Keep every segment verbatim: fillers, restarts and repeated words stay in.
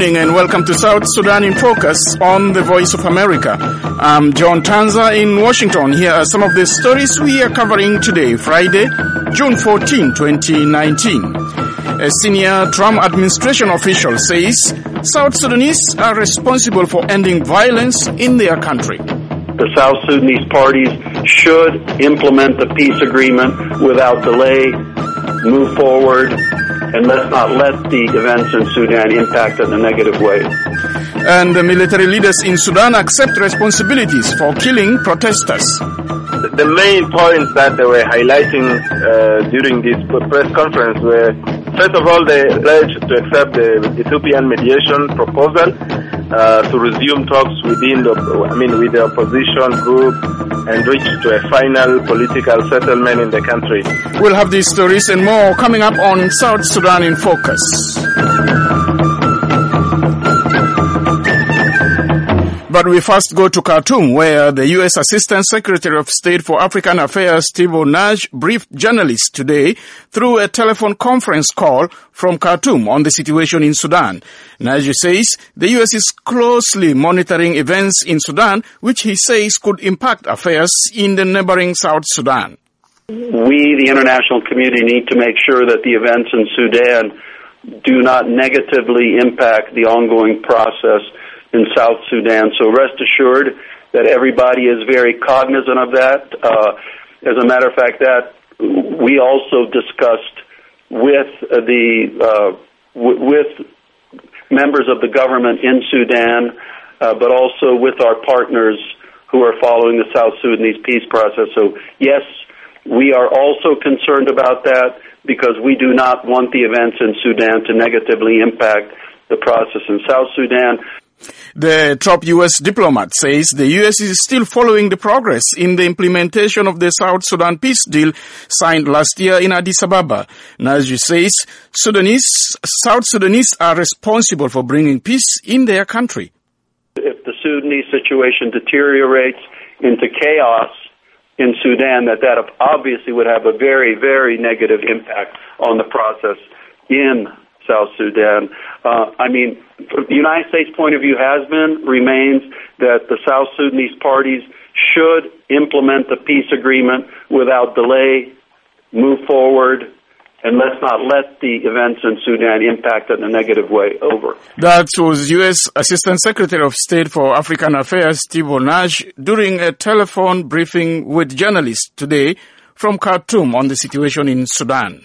evening and welcome to South Sudan in Focus on the Voice of America. I'm John Tanza in Washington. Here are some of the stories we are covering today, Friday, June fourteenth, twenty nineteen. A senior Trump administration official says South Sudanese are responsible for ending violence in their country. The South Sudanese parties should implement the peace agreement without delay, move forward, and let's not let the events in Sudan impact in a negative way. And the military leaders in Sudan accept responsibilities for killing protesters. The main points that they were highlighting uh, during this press conference were, first of all, they pledged to accept the Ethiopian mediation proposal uh, to resume talks within the, I mean, with the opposition group and reach to a final political settlement in the country. We'll have these stories and more coming up on South Sudan in Focus. But we first go to Khartoum, where the U S Assistant Secretary of State for African Affairs, Steve O'Nage, briefed journalists today through a telephone conference call from Khartoum on the situation in Sudan. O'Nage says the U S is closely monitoring events in Sudan, which he says could impact affairs in the neighboring South Sudan. We, the international community, need to make sure that the events in Sudan do not negatively impact the ongoing process in South Sudan. So rest assured that everybody is very cognizant of that. Uh, as a matter of fact, that we also discussed with the uh, w- with members of the government in Sudan, uh, but also with our partners who are following the South Sudanese peace process. So yes, we are also concerned about that because we do not want the events in Sudan to negatively impact the process in South Sudan. The top U S diplomat says the U S is still following the progress in the implementation of the South Sudan peace deal signed last year in Addis Ababa. O'Nage says Sudanese, South Sudanese are responsible for bringing peace in their country. If the Sudanese situation deteriorates into chaos in Sudan, that that obviously would have a very, very negative impact on the process in South Sudan. Uh, I mean, the United States' point of view has been, remains, that the South Sudanese parties should implement the peace agreement without delay, move forward, and let's not let the events in Sudan impact in a negative way. Over. That was U S Assistant Secretary of State for African Affairs, Steve O'Nage, during a telephone briefing with journalists today from Khartoum on the situation in Sudan.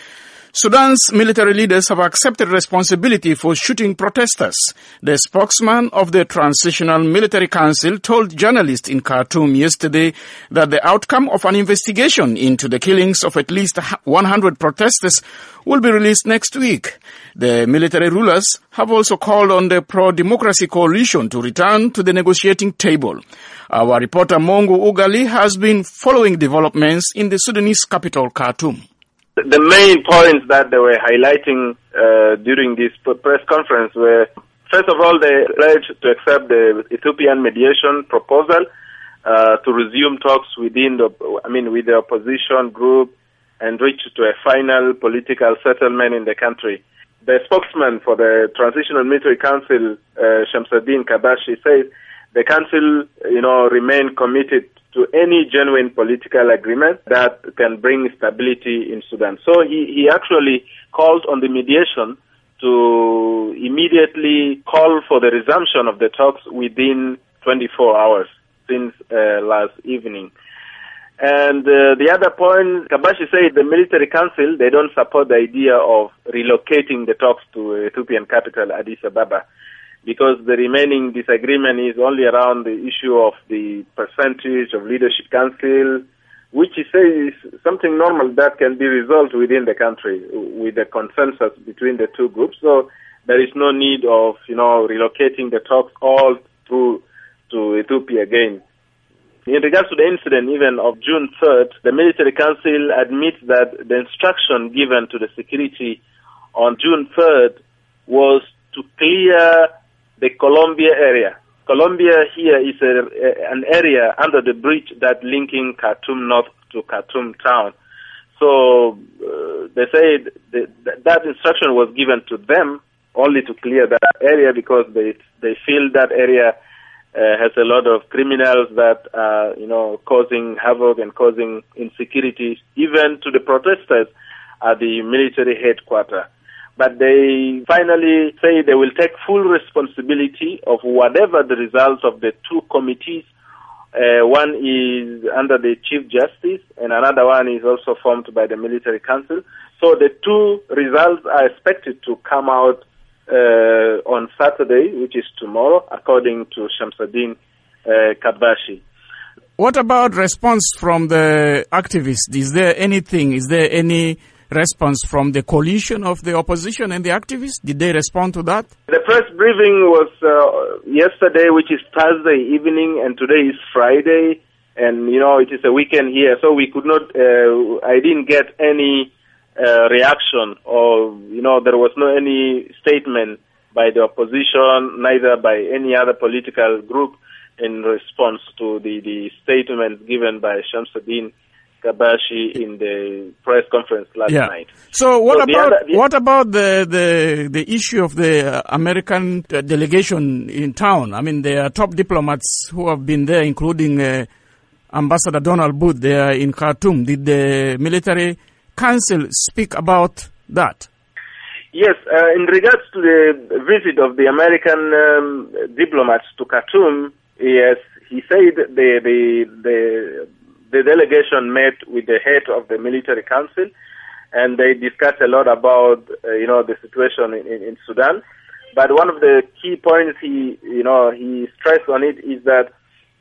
Sudan's military leaders have accepted responsibility for shooting protesters. The spokesman of the Transitional Military Council told journalists in Khartoum yesterday that the outcome of an investigation into the killings of at least one hundred protesters will be released next week. The military rulers have also called on the pro-democracy coalition to return to the negotiating table. Our reporter Mongo Ugali has been following developments in the Sudanese capital, Khartoum. The main points that they were highlighting uh, during this press conference were, first of all, they pledged to accept the Ethiopian mediation proposal uh, to resume talks within the, I mean, with the opposition group and reach to a final political settlement in the country. The spokesman for the Transitional Military Council, uh, Shamsuddin Kabashi, says the council, you know, remain committed to any genuine political agreement that can bring stability in Sudan. So he, he actually called on the mediation to immediately call for the resumption of the talks within twenty-four hours since uh, last evening. And uh, the other point, Kabashi said the military council, they don't support the idea of relocating the talks to Ethiopian capital, Addis Ababa, because the remaining disagreement is only around the issue of the percentage of leadership council, which he says is something normal that can be resolved within the country with a consensus between the two groups. So there is no need of, you know, relocating the talks all through to Ethiopia again. In regards to the incident even of June third, the military council admits that the instruction given to the security on June third was to clear the Columbia area. Columbia here is a, a, an area under the bridge that linking Khartoum North to Khartoum town. So uh, they say that, that instruction was given to them only to clear that area because they they feel that area uh, has a lot of criminals that are, you know, causing havoc and causing insecurity, even to the protesters at the military headquarters. But they finally say they will take full responsibility of whatever the results of the two committees. Uh, one is under the Chief Justice, and another one is also formed by the Military Council. So the two results are expected to come out uh, on Saturday, which is tomorrow, according to Shamsuddin uh, Kabashi. What about response from the activists? Is there anything, is there any response from the coalition of the opposition and the activists? Did they respond to that? The press briefing was uh, yesterday, which is Thursday evening, and today is Friday, and, you know, it is a weekend here, so we could not, uh, I didn't get any uh, reaction, or, you know, there was no any statement by the opposition, neither by any other political group in response to the, the statement given by Shamsuddin Kabashi in the press conference last yeah. night. So what so about other, the, what about the, the the issue of the American delegation in town? I mean, there are top diplomats who have been there, including uh, Ambassador Donald Booth there in Khartoum. Did the military council speak about that? Yes, uh, in regards to the visit of the American um, diplomats to Khartoum, yes, he said the the the The delegation met with the head of the military council, and they discussed a lot about, uh, you know, the situation in, in, in Sudan. But one of the key points he, you know, he stressed on it is that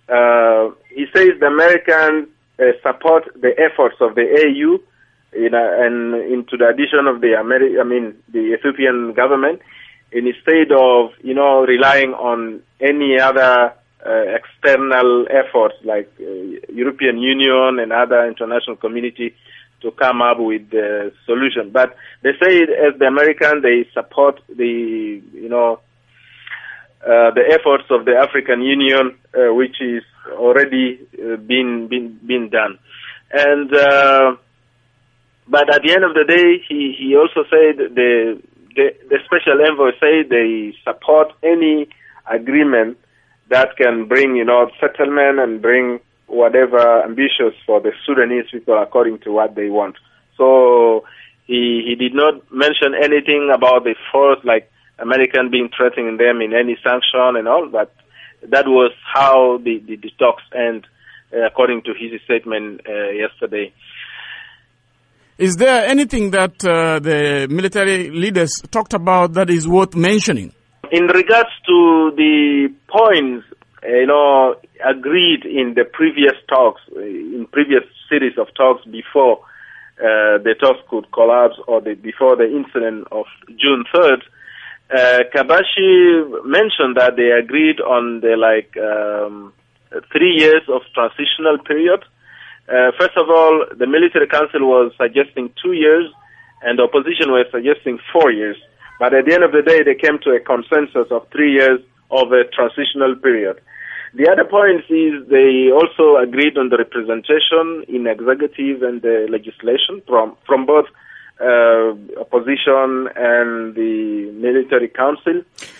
uh, he says the Americans uh, support the efforts of the A U, you know, and into the addition of the Ameri- I mean, the Ethiopian government, instead of, you know, relying on any other Uh, external efforts like uh, European Union and other international community to come up with the solution. But they say as the Americans, they support the, you know, uh, the efforts of the African Union, uh, which is already uh, been, been, been done. And, uh, but at the end of the day, he, he also said the, the, the special envoy say they support any agreement that can bring, you know, settlement and bring whatever ambitious for the Sudanese people according to what they want. So he he did not mention anything about the force, like American being threatening them in any sanction and all, but that was how the, the, the talks end, uh, according to his statement uh, yesterday. Is there anything that uh, the military leaders talked about that is worth mentioning? In regards to the points, you know, agreed in the previous talks, in previous series of talks before uh, the talks could collapse or the, before the incident of June third, uh, Kabashi mentioned that they agreed on the like um, three years of transitional period. Uh, first of all, the military council was suggesting two years, and the opposition was suggesting four years. But at the end of the day, they came to a consensus of three years of a transitional period. The other point is they also agreed on the representation in executive and the legislation from, from both uh, opposition and the military council.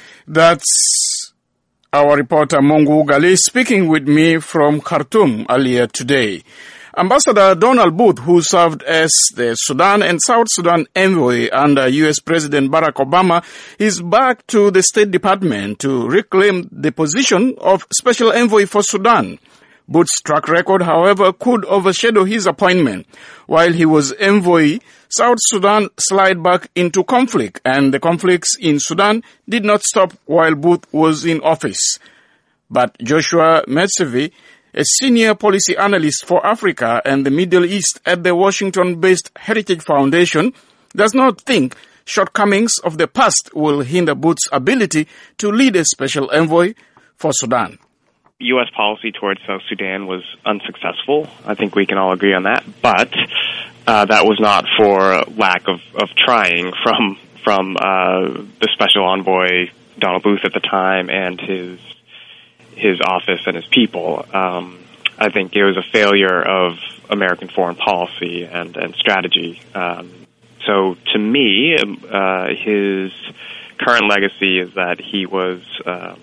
That's our reporter Mungu Ugali speaking with me from Khartoum earlier today. Ambassador Donald Booth, who served as the Sudan and South Sudan envoy under U S President Barack Obama, is back to the State Department to reclaim the position of Special Envoy for Sudan. Booth's track record, however, could overshadow his appointment. While he was envoy, South Sudan slid back into conflict, and the conflicts in Sudan did not stop while Booth was in office. But Joshua Metsevi, a senior policy analyst for Africa and the Middle East at the Washington-based Heritage Foundation, does not think shortcomings of the past will hinder Booth's ability to lead a special envoy for Sudan. U S policy towards South Sudan was unsuccessful. I think we can all agree on that. But uh, that was not for lack of, of trying from from uh, the special envoy, Donald Booth, at the time, and his his office and his people. Um, I think it was a failure of American foreign policy and, and strategy. Um, so to me, uh, his current legacy is that he was um,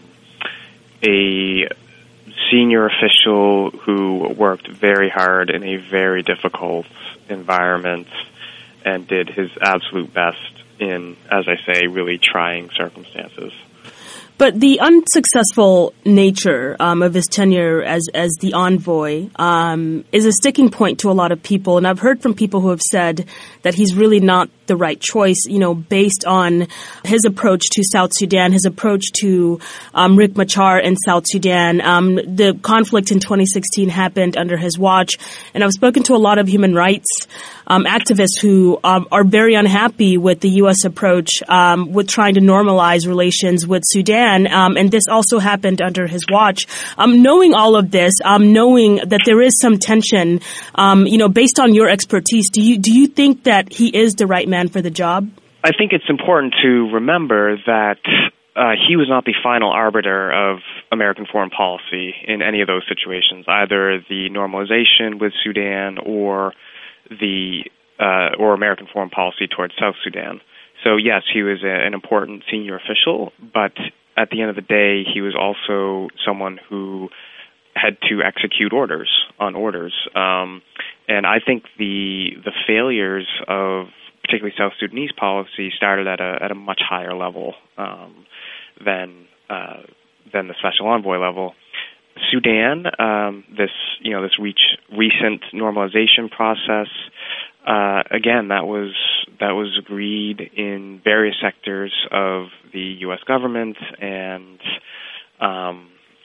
a senior official who worked very hard in a very difficult environment and did his absolute best in, as I say, really trying circumstances. But the unsuccessful nature um, of his tenure as as the envoy um, is a sticking point to a lot of people, and I've heard from people who have said that he's really not the right choice, you know, based on his approach to South Sudan, his approach to um, Riek Machar in South Sudan. Um, the conflict in twenty sixteen happened under his watch, and I've spoken to a lot of human rights um, activists who um, are very unhappy with the U S approach um, with trying to normalize relations with Sudan. Um, and this also happened under his watch. Um, knowing all of this, um, knowing that there is some tension, um, you know, based on your expertise, do you do you think that he is the right man for the job? I think it's important to remember that uh, he was not the final arbiter of American foreign policy in any of those situations, either the normalization with Sudan or the uh, or American foreign policy towards South Sudan. So yes, he was a, an important senior official, but at the end of the day, he was also someone who had to execute orders on orders. Um, and I think the the failures of particularly South Sudanese policy started at a at a much higher level um, than uh, than the special envoy level. Sudan, um, this you know this reach, recent normalization process. Uh, again, that was that was agreed in various sectors of the U S government, and um,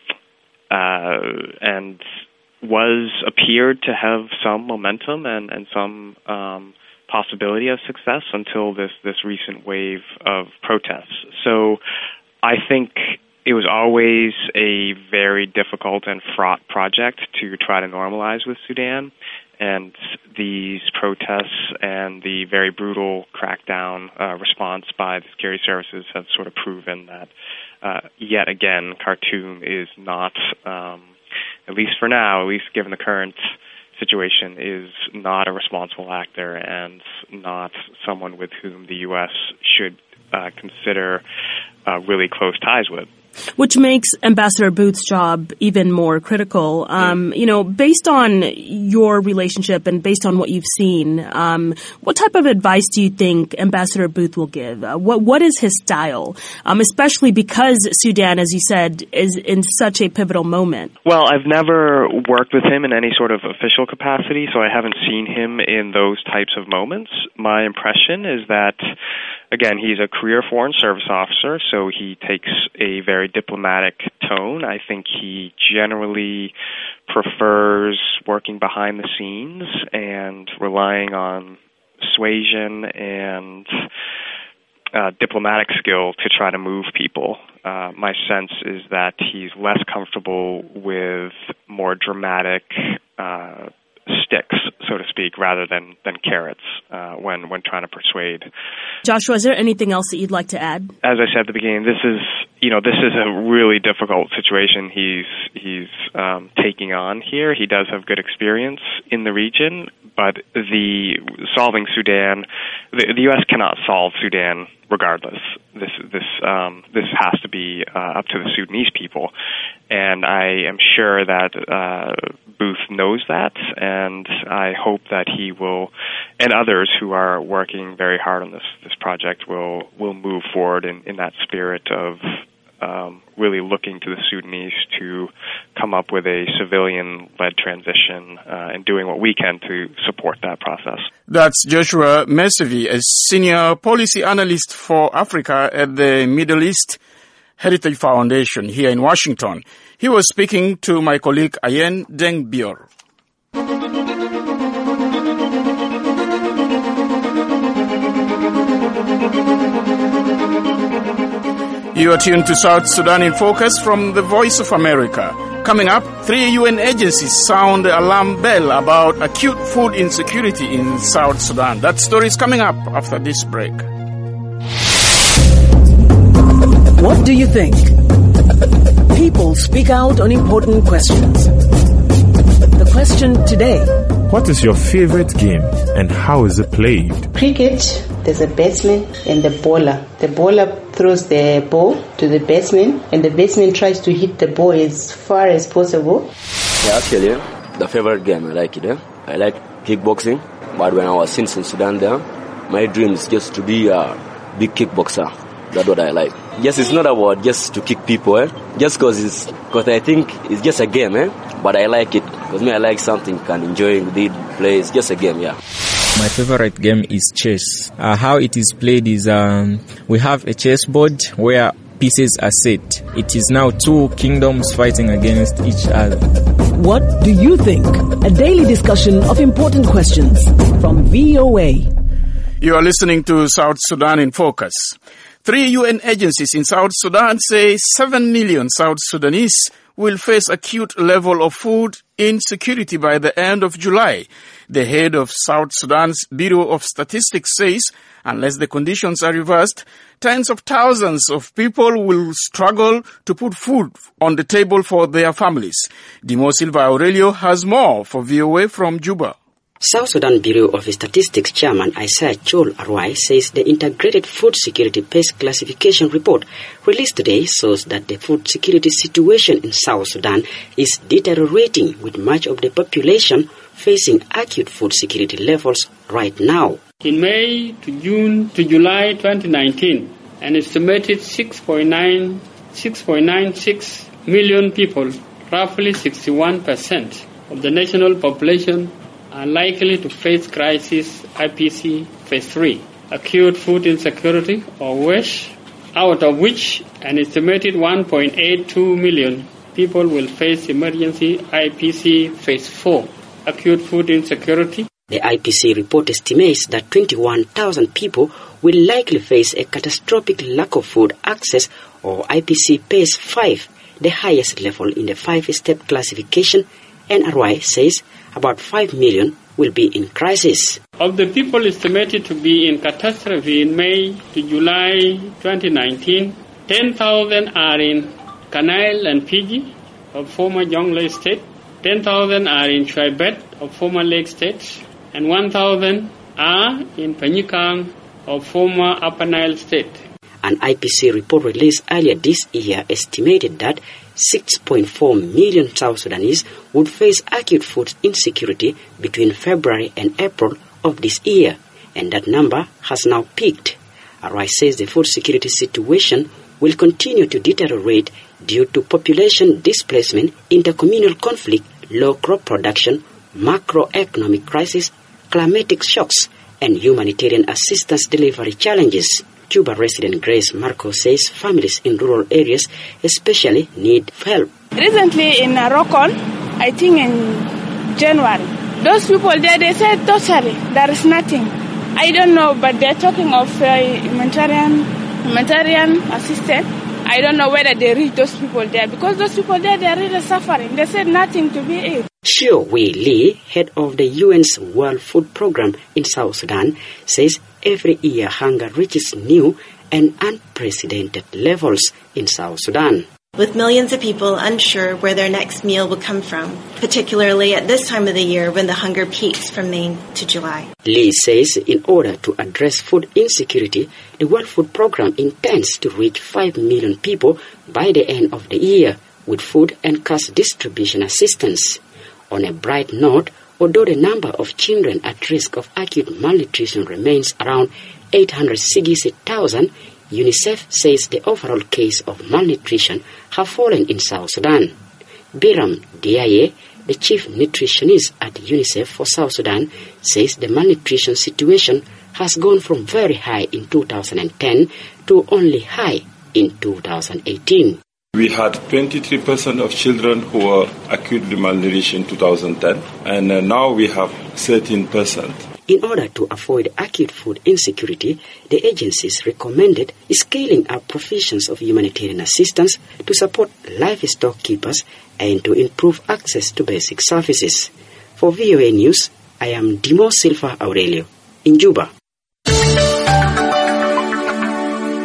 uh, and was appeared to have some momentum and and some um, possibility of success until this this recent wave of protests. So, I think it was always a very difficult and fraught project to try to normalize with Sudan. And these protests and the very brutal crackdown uh, response by the security services have sort of proven that, uh, yet again, Khartoum is not, um, at least for now, at least given the current situation, is not a responsible actor and not someone with whom the U S should uh, consider uh, really close ties with. Which makes Ambassador Booth's job even more critical. Um, you know, based on your relationship and based on what you've seen, um, what type of advice do you think Ambassador Booth will give? Uh, what What is his style, um, especially because Sudan, as you said, is in such a pivotal moment? Well, I've never worked with him in any sort of official capacity, so I haven't seen him in those types of moments. My impression is that, again, he's a career Foreign Service officer, so he takes a very diplomatic tone. I think he generally prefers working behind the scenes and relying on persuasion and uh, diplomatic skill to try to move people. Uh, my sense is that he's less comfortable with more dramatic uh, sticks, so to speak, rather than, than carrots uh, when, when trying to persuade. Joshua, is there anything else that you'd like to add? As I said at the beginning, this is you know this is a really difficult situation he's he's um, taking on here. He does have good experience in the region, but the solving Sudan, the, the U S cannot solve Sudan regardless. This this um, this has to be uh, up to the Sudanese people, and I am sure that uh, Booth knows that, and I hope that he will, and others who are working very hard on this this project will will move forward in, in that spirit of um, really looking to the Sudanese to come up with a civilian-led transition uh, and doing what we can to support that process. That's Joshua Mesevi, a senior policy analyst for Africa at the Middle East Heritage Foundation here in Washington. He was speaking to my colleague Ayen Dengbior. You are tuned to South Sudan in Focus from the Voice of America. Coming up, three U N agencies sound the alarm bell about acute food insecurity in South Sudan. That story is coming up after this break. What do you think? People speak out on important questions. The question today: what is your favorite game and how is it played? Cricket. there's a batsman and the bowler. The bowler throws the ball to the batsman, and the batsman tries to hit the ball as far as possible. Yeah, actually, the favorite game, I like it. Eh? I like kickboxing, but when I was in Sudan there, my dream is just to be a big kickboxer. That's what I like. Yes, it's not about just to kick people, eh? Just because it's, cause I think it's just a game, eh? But I like it, because me, I like something, can enjoy the play. It's just a game, yeah. My favorite game is chess. Uh, how it is played is um, we have a chessboard where pieces are set. It is now two kingdoms fighting against each other. What do you think? A daily discussion of important questions from V O A. You are listening to South Sudan in Focus. Three U N agencies in South Sudan say seven million South Sudanese will face acute level of food insecurity by the end of July. The head of South Sudan's Bureau of Statistics says unless the conditions are reversed, tens of thousands of people will struggle to put food on the table for their families. Dimo Silva Aurelio has more for V O A from Juba. South Sudan Bureau of Statistics Chairman Isaiah Chol Arwai says the Integrated Food Security Pace Classification Report released today shows that the food security situation in South Sudan is deteriorating, with much of the population facing acute food security levels right now. In May to June to July twenty nineteen, an estimated six point nine six million people, roughly sixty-one percent of the national population, are likely to face crisis I P C phase three, acute food insecurity or worse, out of which an estimated one point eight two million people will face emergency I P C phase four, acute food insecurity. The I P C report estimates that twenty-one thousand people will likely face a catastrophic lack of food access, or I P C phase five, the highest level in the five-step classification, and Arwai says about five million will be in crisis. Of the people estimated to be in catastrophe in May to July twenty nineteen, ten thousand are in Kanail and Fiji of former Jonglei State, ten thousand are in Chuaibet of former Lake State, and one thousand are in Panyikang of former Upper Nile State. An I P C report released earlier this year estimated that six point four million South Sudanese would face acute food insecurity between February and April of this year, and that number has now peaked. Arwai says the food security situation will continue to deteriorate due to population displacement, intercommunal conflict, low crop production, macroeconomic crisis, climatic shocks, and humanitarian assistance delivery challenges. Juba resident Grace Marco says families in rural areas especially need help. Recently in Rokon, I think in January, those people there, they said totally there is nothing. I don't know, but they're talking of uh, humanitarian, humanitarian assistance. I don't know whether they reach those people there, because those people there, they're really suffering. They said nothing to be eaten. Xiu Wei Li, head of the U N's World Food Programme in South Sudan, says every year hunger reaches new and unprecedented levels in South Sudan. With millions of people unsure where their next meal will come from, particularly at this time of the year when the hunger peaks from May to July. Li says in order to address food insecurity, the World Food Programme intends to reach five million people by the end of the year with food and cash distribution assistance. On a bright note, although the number of children at risk of acute malnutrition remains around eight hundred sixty thousand, UNICEF says the overall case of malnutrition have fallen in South Sudan. Biram Diaye, the chief nutritionist at UNICEF for South Sudan, says the malnutrition situation has gone from very high in two thousand ten to only high in two thousand eighteen. We had twenty-three percent of children who were acutely malnourished in two thousand ten, and uh, now we have thirteen percent. In order to avoid acute food insecurity, the agencies recommended scaling up provisions of humanitarian assistance to support livestock keepers and to improve access to basic services. For V O A News, I am Dimo Silva Aurelio in Juba.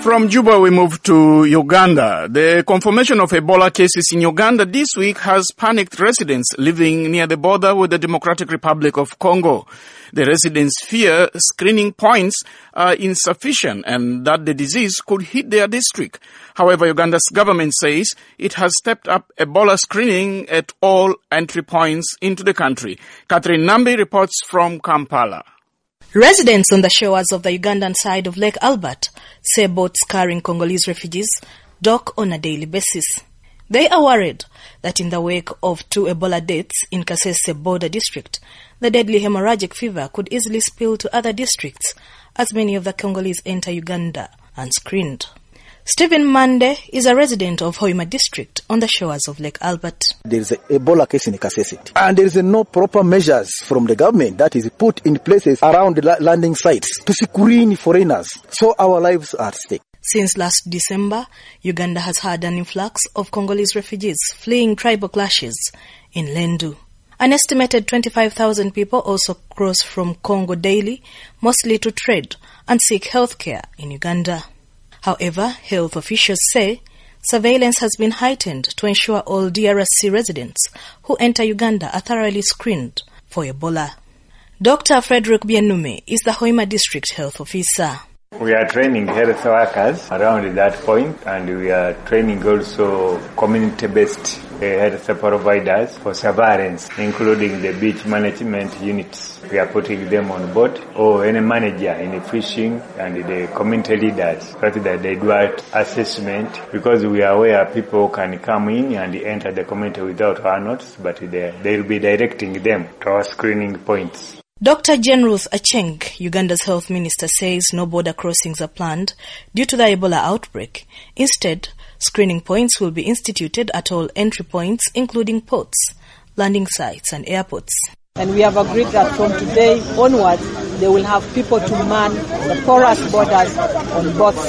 From Juba, we move to Uganda. The confirmation of Ebola cases in Uganda this week has panicked residents living near the border with the Democratic Republic of Congo. The residents fear screening points are insufficient and that the disease could hit their district. However, Uganda's government says it has stepped up Ebola screening at all entry points into the country. Catherine Nambi reports from Kampala. Residents on the shores of the Ugandan side of Lake Albert say boats carrying Congolese refugees dock on a daily basis. They are worried that in the wake of two Ebola deaths in Kasese border district, the deadly hemorrhagic fever could easily spill to other districts as many of the Congolese enter Uganda unscreened. Stephen Mande is a resident of Hoima district on the shores of Lake Albert. There is an Ebola case in Kasese, and there is no proper measures from the government that is put in places around the landing sites to screen foreigners. So our lives are at stake. Since last December, Uganda has had an influx of Congolese refugees fleeing tribal clashes in Lendu. An estimated twenty-five thousand people also cross from Congo daily, mostly to trade and seek health care in Uganda. However, health officials say surveillance has been heightened to ensure all D R S C residents who enter Uganda are thoroughly screened for Ebola. Doctor Frederick Bianume is the Hoima District Health Officer. We are training health workers around that point, and we are training also community-based uh, health providers for surveillance, including the beach management units. We are putting them on board, or any manager in fishing and the community leaders, so that they do assessment, because we are aware people can come in and enter the community without our notice, but they they will be directing them to our screening points. Doctor Jane Ruth Acheng, Uganda's health minister, says no border crossings are planned due to the Ebola outbreak. Instead, screening points will be instituted at all entry points, including ports, landing sites and airports. And we have agreed that from today onwards, they will have people to man the porous borders on both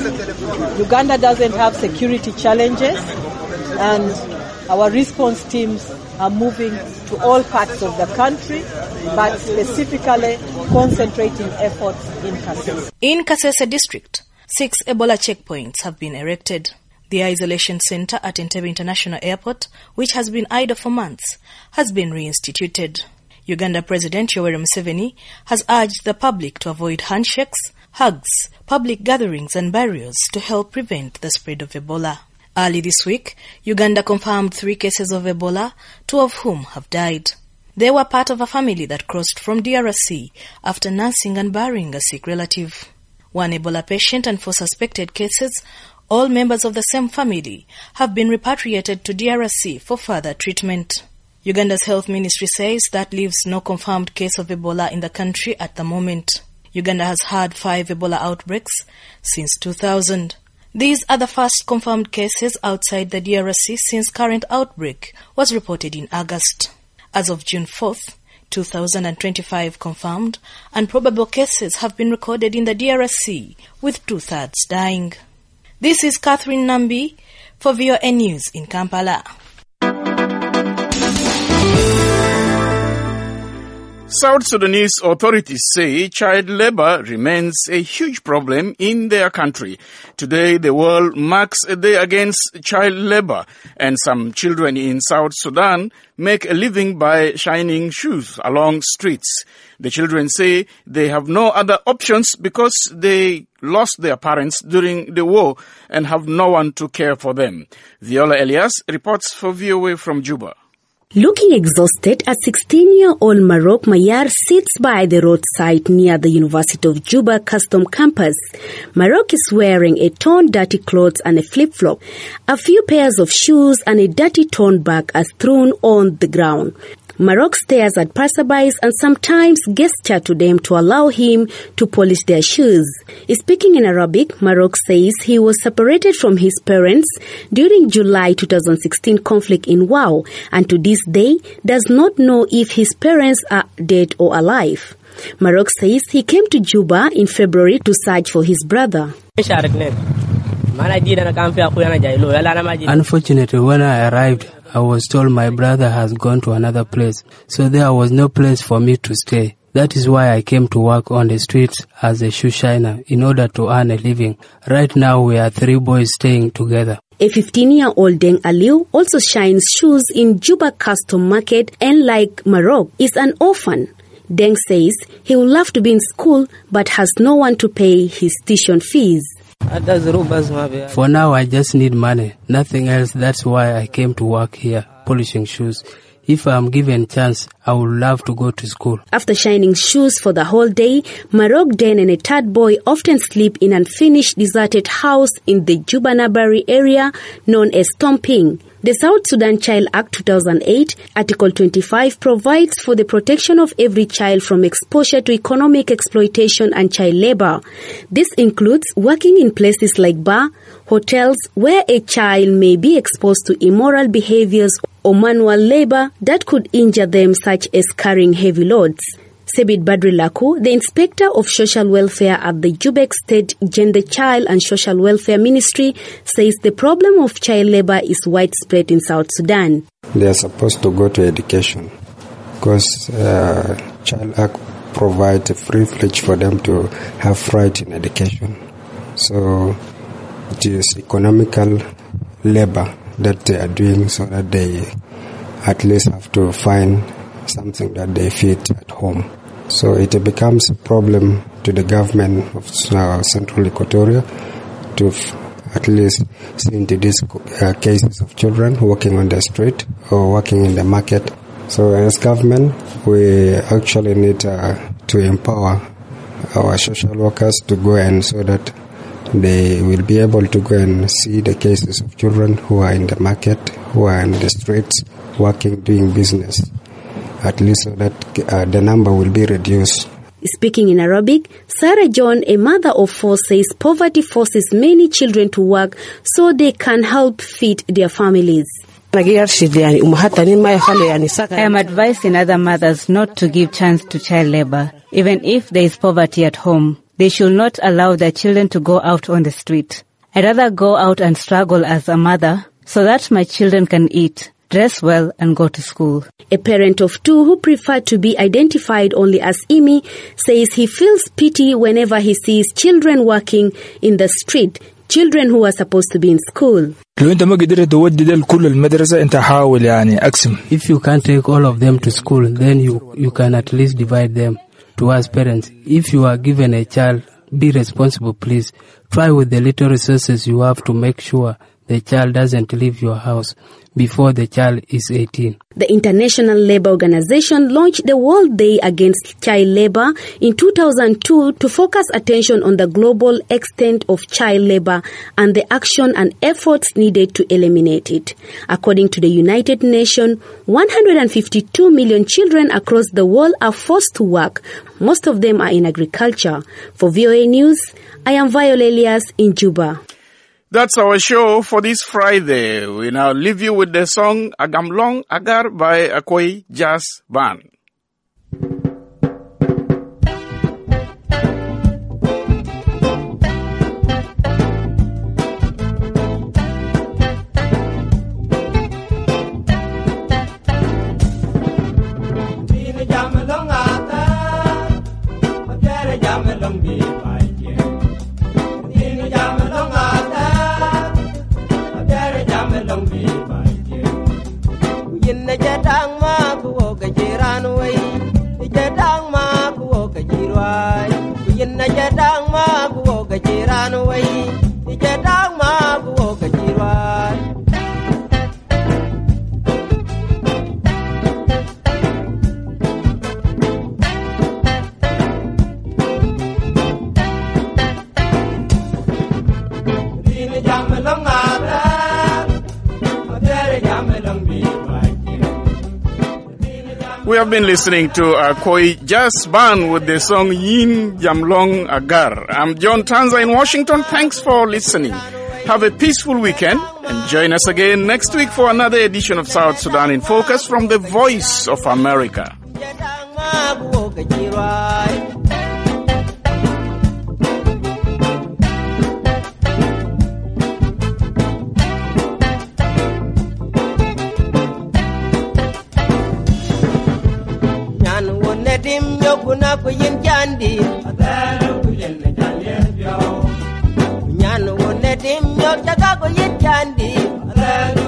sides. Uganda doesn't have security challenges, and our response teams are moving to all parts of the country, but specifically concentrating efforts in Kasese. In Kasese district, six Ebola checkpoints have been erected. The isolation center at Entebbe International Airport, which has been idle for months, has been reinstituted. Uganda President Yoweri Museveni has urged the public to avoid handshakes, hugs, public gatherings and burials to help prevent the spread of Ebola. Early this week, Uganda confirmed three cases of Ebola, two of whom have died. They were part of a family that crossed from D R S C after nursing and burying a sick relative. One Ebola patient and four suspected cases, all members of the same family, have been repatriated to D R S C for further treatment. Uganda's health ministry says that leaves no confirmed case of Ebola in the country at the moment. Uganda has had five Ebola outbreaks since two thousand. These are the first confirmed cases outside the D R S C since current outbreak was reported in August. As of June fourth, two thousand twenty-five confirmed and probable cases have been recorded in the D R S C, with two-thirds dying. This is Catherine Nambi for V O N News in Kampala. South Sudanese authorities say child labor remains a huge problem in their country. Today, the world marks a day against child labor, and some children in South Sudan make a living by shining shoes along streets. The children say they have no other options because they lost their parents during the war and have no one to care for them. Viola Elias reports for V O A from Juba. Looking exhausted, a sixteen-year-old Marok Mayar sits by the roadside near the University of Juba Custom Campus. Marok is wearing a torn, dirty clothes and a flip-flop. A few pairs of shoes and a dirty torn bag are thrown on the ground. Marok stares at passerbys and sometimes gestures to them to allow him to polish their shoes. Speaking in Arabic, Marok says he was separated from his parents during July twenty sixteen conflict in Wau, and to this day does not know if his parents are dead or alive. Marok says he came to Juba in February to search for his brother. Unfortunately, when I arrived, I was told my brother has gone to another place, so there was no place for me to stay. That is why I came to work on the streets as a shoe shiner in order to earn a living. Right now we are three boys staying together. A fifteen-year-old Deng Aliu also shines shoes in Juba Custom Market and, like Maroc, is an orphan. Deng says he would love to be in school but has no one to pay his tuition fees. For now, I just need money, nothing else. That's why I came to work here, polishing shoes. If I'm given a chance, I would love to go to school. After shining shoes for the whole day, Maroc, Den and a third boy often sleep in an unfinished deserted house in the Juba Nabari area known as Tomping. The South Sudan Child Act two thousand eight, Article twenty-five, provides for the protection of every child from exposure to economic exploitation and child labor. This includes working in places like bar, hotels, where a child may be exposed to immoral behaviors or manual labor that could injure them, such as carrying heavy loads. Sebit Badri Laku, the Inspector of Social Welfare at the Jubek State Gender, Child and Social Welfare Ministry, says the problem of child labor is widespread in South Sudan. They are supposed to go to education because uh, Child Act provides a privilege for them to have right in education. So it is economical labor that they are doing so that they at least have to find something that they feed at home. So it becomes a problem to the government of uh, Central Equatoria to f- at least see into these uh, cases of children working on the street or working in the market. So as government, we actually need uh, to empower our social workers to go and so that they will be able to go and see the cases of children who are in the market, who are in the streets, working, doing business, at least so that uh, the number will be reduced. Speaking in Arabic, Sarah John, a mother of four, says poverty forces many children to work so they can help feed their families. I am advising other mothers not to give chance to child labor. Even if there is poverty at home, they should not allow their children to go out on the street. I'd rather go out and struggle as a mother so that my children can eat, dress well, and go to school. A parent of two who prefer to be identified only as Imi says he feels pity whenever he sees children working in the street, children who are supposed to be in school. If you can't take all of them to school, then you, you can at least divide them. To us parents, if you are given a child, be responsible, please. Try with the little resources you have to make sure the child doesn't leave your house before the child is eighteen. The International Labour Organization launched the World Day Against Child Labour in two thousand two to focus attention on the global extent of child labour and the action and efforts needed to eliminate it. According to the United Nations, one hundred fifty-two million children across the world are forced to work. Most of them are in agriculture. For V O A News, I am Viola Elias in Juba. That's our show for this Friday. We now leave you with the song Agamlong Agar by Akoi Jazz Band. We have been listening to Akoi Jazz Band with the song Yin Jamlong Agar. I'm John Tanza in Washington. Thanks for listening. Have a peaceful weekend and join us again next week for another edition of South Sudan in Focus from the Voice of America. nedim yokuna ko yin jandi adalo kuyen ne jandi bio nyan wo nedim yok jaga ko yin jandi adalo